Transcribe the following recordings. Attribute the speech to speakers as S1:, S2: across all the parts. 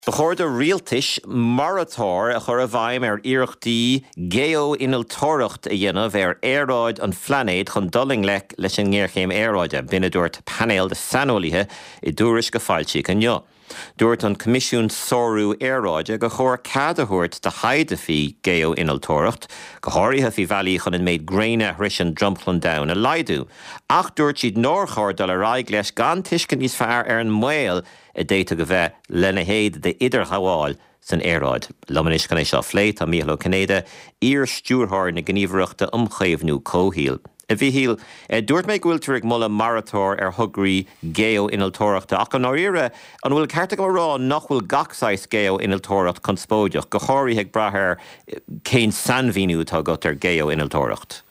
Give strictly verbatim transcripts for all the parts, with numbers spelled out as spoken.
S1: Ba chóir do rialtais maratóir a chur a bhaim ar iarachtaí geo-innealtóireacht a dhéanamh ar éaráid an phleanéid chun doling le leis an ngéirchéim éaráide b'ina dúirt panel de sanolaithe I dúris go fáilte go neo. Dúirt an Comisiún Sóiriú Éaráide go chóir cadathúirt de haide fí geo-innealtóireacht go háirithe fí bhealaí chun in méid gréine hris an Drumplin Down a laidú. Ach dúirt siad nóir chóir dul a raig leis gan tuiscin níos fearr ar an mbaol I déta go bheith lena héad de idir haváil san éaráid. Lomanis gan é seo phléit a Mícheál Ó Cinnéide ír stúrthir na gníomhaireachta umchaomhnú cóhíal. A bhí híl, dúirt méid gúiltear ag mulla maratóir ar thugraí geo-innealtóireachta ach an áíre an bhfuil cearta go rá nach bhfuil gachsáis geo-innealtóireacht chun spóideach go háirithe ag brathir cén sanmhíniú tá agat ar geo-innealtóireacht.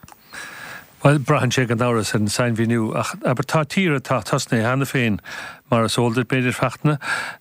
S2: Well, brahan sé an áras an sanmhíniú ach aber tá tíre tá tasna hana féin mar a sóldar beidir feachna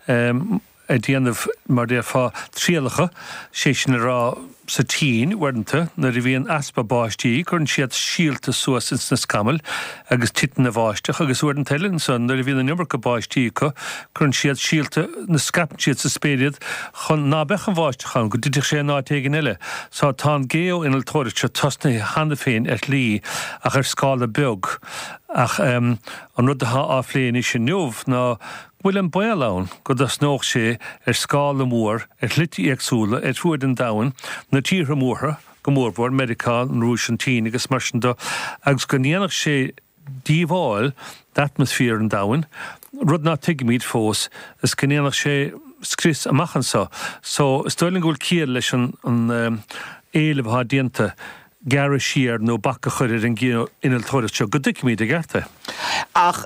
S2: um, a dhéanamh mar dé fá tríalacha sé sin rá sa tín wernta na ri bhíon aspa báistí chun siad síalta suas ins na scamal agus titan na bháisteach agus uair an teilen son na ri bhíon an number go báistí go chun siad síalta na scapan siad sa spéiad chun ná bechan bháisteachán go dtitich sé ná tegan eile sá tá geo-innealtóireacht tosna hana féin ar lí ach ar scála beag ach um, an rud a áfléin is sin neomh ná bhfuil an bail ann go das nóch sé ar scála mór ar lití agsúla ar fuair an dain na tíre mórtha go mórbhór Americán an rúis an tí agus mar sin do agus go níanach sé díomháil d'atmosfér an dain rud ná tuigimid fós is go níanach sé scris amachchan sa so stoilin gúil cíal leis an um, éileh há dianta Gara siar nó bacca chuir an geo-innealtóireacht seo go dtuigimid a gcearta.
S1: Ach,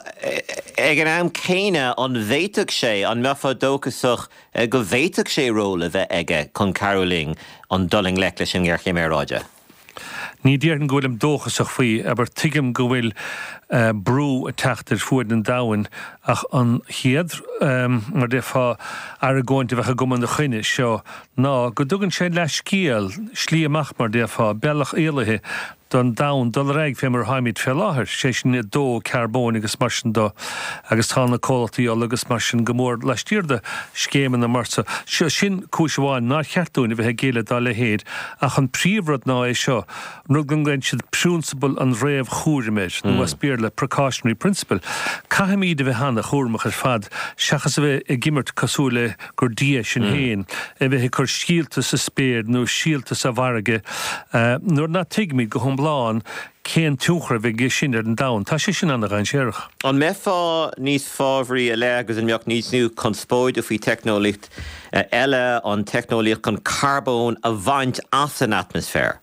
S1: ag an am céine an bhéiteach sé an mefa dóchasach go bhéiteach sé róla bheith aige chun Caroling an doling le leis an ngéirchéim éaráide.
S2: Ní ddíarn go bhfuil am dóchasach faoi aber tuigim go bhfuil uh, brú a teachtar fuair an dain ach an chiad um, mar de fá ar a ggóinte bheith a gom an chuine seo ná go dtugann sé leis cíal slí amach mar de fá bealach éalathe don dain dul raig fé mar haimid fé láthair sé sin dó carbón agus mar sin do agus tá na cóiltaíol agus mar sin go mór leis tíirde scéman na marsa seo sin cúiseháin ná cheartúna bheith géile dá le héad ach an príomhrad ná é seo nó gan gin siad principle an réamh chúriméid nó a spéir le precautionary principle caiimiad a bheith hana chúrmach ar fad seachas a bheith i gimmert cosúla gur dia sin héin a bheith chur síalta sa spéir nó síalta sa bharige uh, nuair ná tuigimid go láán cén túchra bheith gé sin ar an dain. Tá sé sin anna gan séireach.
S1: An mefa níos fábhrí a le agus an meach níos nú chun spóide faoi technoliacht eile an technoliacht chun carbón a bhaint as an atmosfér.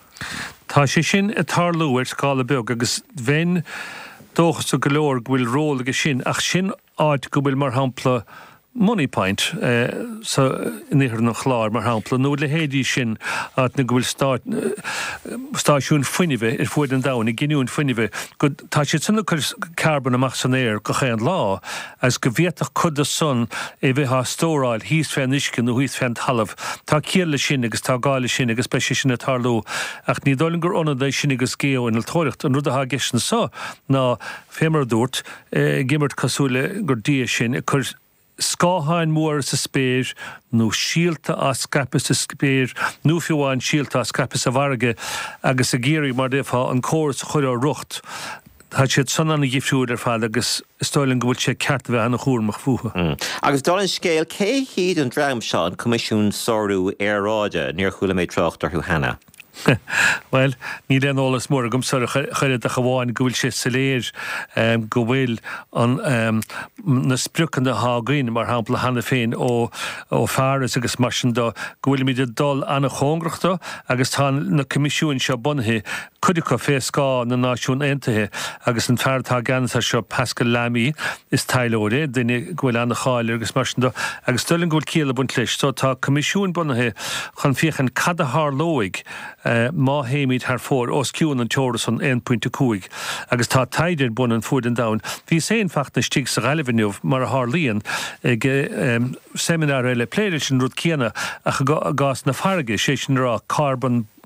S2: Tá sé sin a tarlú ar scála beag agus bhain dóchas a golóir go bhfuil ról agus sin ach sin áid go bhfuil mar hampla money point uh, so níhir nach chláir mar hampla nó le héadí sin at na bhfuil stát stáisiún fuinimheh ar fuair an dain i giniún fuinimheh go tá sé sanna chur carbon amach san éir go chéan lá as go bhéach chud a son é bheith há stóráil híos féin iscin nó híos féin talamh tá céala sin agus tá gála sin agus be sin na tarlú ach ní dóling gur onadéis sin agus geo-innealtóireacht an rud a há geisna sa ná fémar dúirt eh, gimmert cosúla gur dia sin chur scáhain mór sa spéir nó síalta a scapa sa spéir nó fiúháin síalta a scapa sa bharige agus a géirí mar défá an córas chuir á rucht Tá siad son anna gifriúd ar fád agus stoilin go bhfuil sé ceart bheith anna chúrmach fuha.
S1: Mm. Agus dá an scéal cé híad an dream seo an Comisiún Sóiriú Éaráide níor chuala méid trocht ar Hannah.
S2: Well, ní den ólas mór gom sar chuide a chaháin go bhfuil sé saléir um, go bhfuil an um, na sprucan na hágain mar hampla hana féin ó ó fearras agus mar sin do go bhfuil míid dul anna chóngrachta agus tá na comisiún seo bunthe chuideá fé scá na náisiún aontaithe agus an fearrtá ganasa seo Pascal Lamy is tailóide duine go bhfuil anna cháil agus mar sin do agus stoilin go bhfuil céala bunt leis so tá comisiún bunthe chun fiochan cad a thar-lóig Uh, má héimiid thar fór os ciún an teoras an one point two agus tá taidir bun an fuair an dain. Bhí séon facht na stig sa galibhniuh mar a Harlíon ag um, seminar eile pléidir sin rud céanna a gás na farige sé sin rá carbon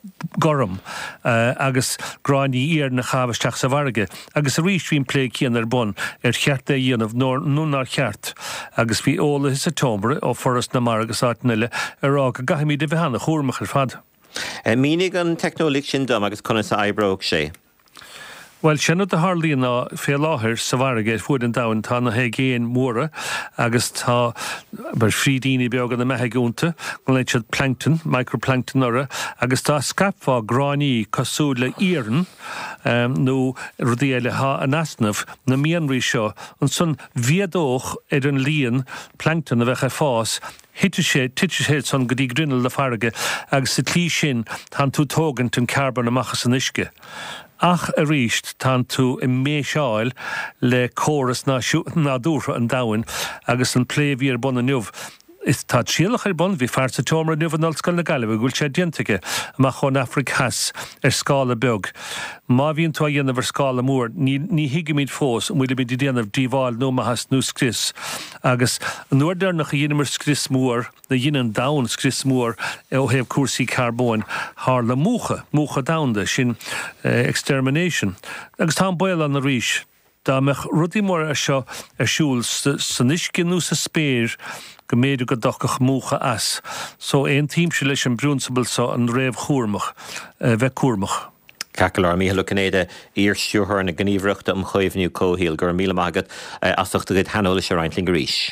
S2: gorum uh, agus gráinní íar na chahasteach sa bharge agus a rís hín plé cían ar bun ar cheart é dhéanamh núnar cheart agus bhí óla is a tombre ó forras na mar agus áitnile arrá go gaimí de bhehanna chúrmach ar fad.
S1: Mínig an technolíc sin dom agus conna sa eibreog sé.
S2: Well, sinnne de Harlíon ná fé láthir sa bharige fuair an dain tá na hé géin móra agus tá bar frídíine beag an na metheigúnta go leid siad plankton, microplankton orra agus tá scapfá gráiní cosúd le íran um, nó rudí eile há an asnamh na mianrí seo an son viadóch ar an líon plankton a bheitcha fás hitte sé, titte sé son go dtí grinnel le farige agus sa tlí sin tá tú tógant an carbon amachchas an isce. Ach a ríist tá tú i méiseáil le córas ná dúra an dain agus an pléhí ar bon a nuamh. Is tá síalach ar bon, bhí fearr sa tomra nuamh an olscoil na Gaillimh, gúil sé diantaige amach chun Africas ar scála beag. Má bhíonn tú a dhéanamh ar scála mór, ní, ní hiige míad fós, muile bí déanamh díomháil nó mahas nó scris. Agus nuair dearnach a dhéanamh ar scris mór, na dhéanaan dain scris mór ó hebh cuasaí carbón, thar le múcha, múcha daunda sin uh, extermination. Agus tá an bail an na ríis. Tá meach rudí mór a seo ar siúil san iscin nó sa spéir go méadú go dochach múcha as. So éon tíimse leis an brúnsabal sa an réamh chúrmach, uh, bheith cuarmach.
S1: Cacalar mí lucanéide ír siúthar na gníomhreachta am chuimhniú cóhíal gur míle mágad uh, asachta go hanóla sé reintling go ríis.